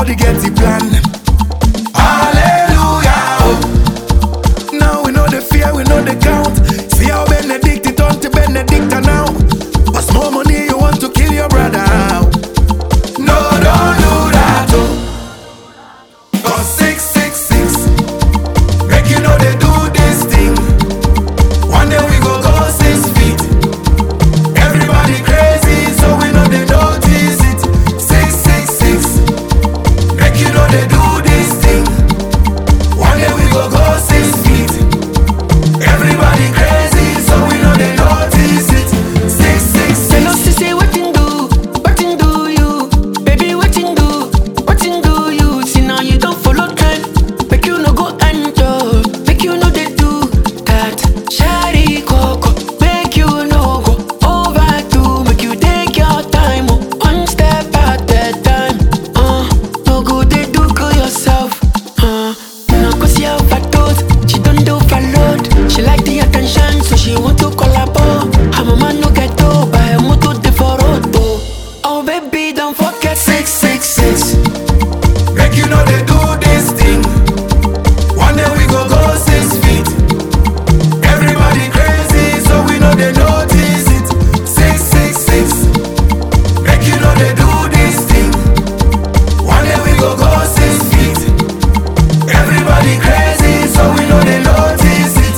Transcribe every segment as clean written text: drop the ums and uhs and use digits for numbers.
everybody gets the plan. Hallelujah. Oh. Now we know the fear, we know the count. See how Benedict it on to Benedicta now. What's more money you want to kill your brother? No, don't do that. Oh. Cause 666 make you know they do this thing. One day we go 6 feet. Everybody crazy, so we know they notice it. 666 make you know they do this thing. One day we go 6 feet. Everybody crazy, so we know they notice it. 666. They know to say what do you, baby what do you? See now you don't follow trend, make you no go enjoy, make you know they do that. Shari coco, make you no go overdo, make you take your time, one step at a time. No go they do kill yourself. No go see how fat toes, she don't do overload. She like the attention, so she want to collabo. Her mama no get to buy a motor de for auto. Oh baby, don't forget 666 make you know they do this thing. One day we go 6 feet. Everybody crazy, so we know they notice it. 666 make you know they do this thing. One day we go 6 feet. Everybody crazy, so we know they notice it.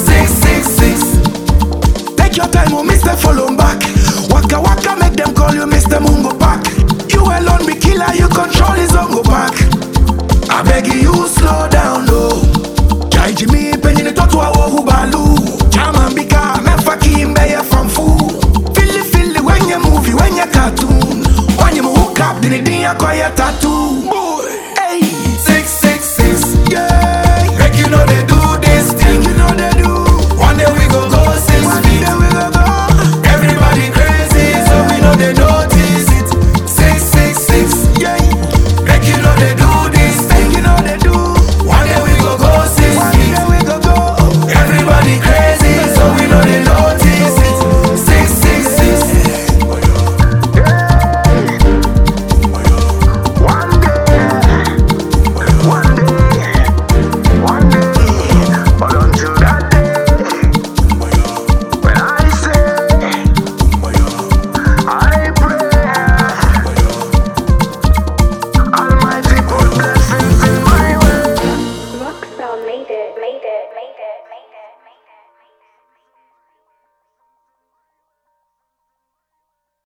666. Take your time, oh Mr. Follow back. Waka waka make them call you Mr. Mungo Pack. You alone be killer, you control his Zongo Pack. I beg you slow down low. Jai Jimmy penny ni totu wa wohu balu.